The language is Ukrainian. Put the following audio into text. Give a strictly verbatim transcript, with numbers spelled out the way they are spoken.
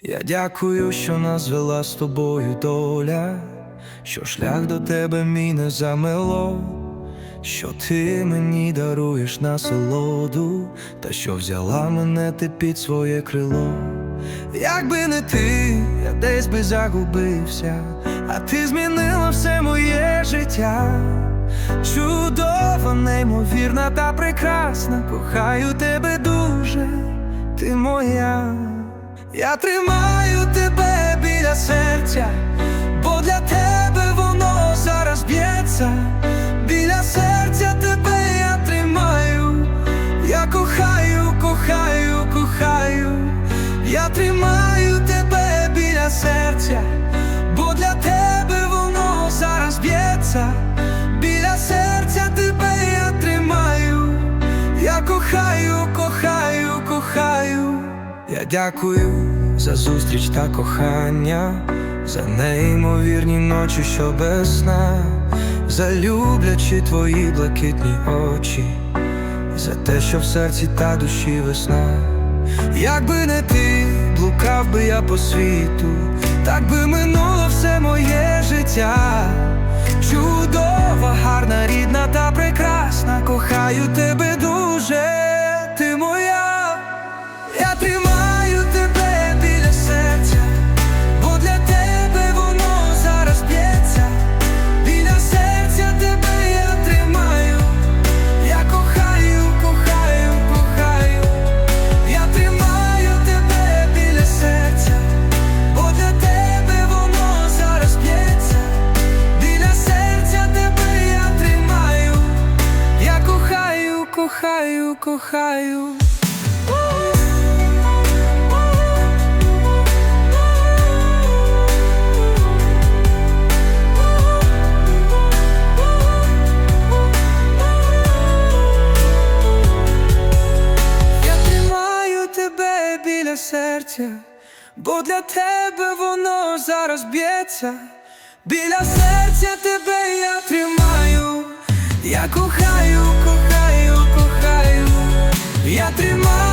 Я дякую, що нас звела з тобою доля, що шлях до тебе мій не замело, що ти мені даруєш насолоду, та що взяла мене ти під своє крило. Якби не ти, я десь би загубився, а ти змінила все моє життя. Чудова, неймовірна та прекрасна, кохаю тебе дуже, ти моя. Я тримаю тебе біля серця, бо для тебе воно зараз б'ється. Біля серця тебе я тримаю, я кохаю, кохаю, кохаю. Я тримаю тебе біля серця, бо для тебе воно зараз б'ється. Біля серця тебе я тримаю, я кохаю, кохаю, кохаю. Я дякую за зустріч та кохання, за неймовірні ночі, що без сна, за люблячі твої блакитні очі, за те, що в серці та душі весна. Якби не ти, блукав би я по світу, так би минуло все моє життя. Чудова, гарна, рідна та прекрасна, кохаю тебе дуже, ти моя. Я тримаю тебе біля серця, бо для тебе воно зараз б'ється. Біля серця тебе я тримаю, я кохаю, кохаю, кохаю. Я тримаю тебе біля серця, бо для тебе воно зараз б'ється. Біля серця тебе я тримаю, я кохаю, кохаю, кохаю. Біля серця, бо для тебе воно зараз б'ється. Біля серця тебе я тримаю, я кохаю, кохаю, кохаю. Я тримаю